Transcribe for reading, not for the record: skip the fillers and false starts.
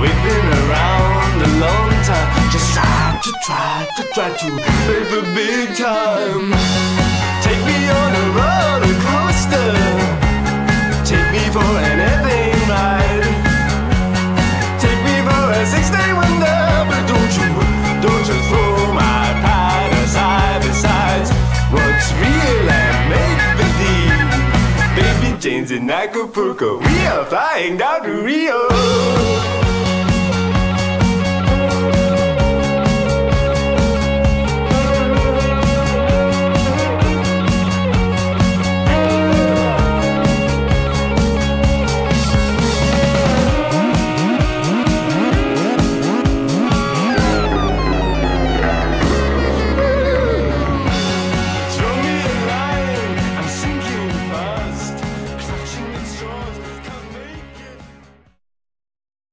We've been around a long time. Just try to live a big time. Take me on a roller coaster. Take me for an epic ride. Take me for a 6-day wonder. But don't you throw my pride aside. Besides, what's real and make-believe? Baby Jane's in Acapulco. We are flying down to Rio.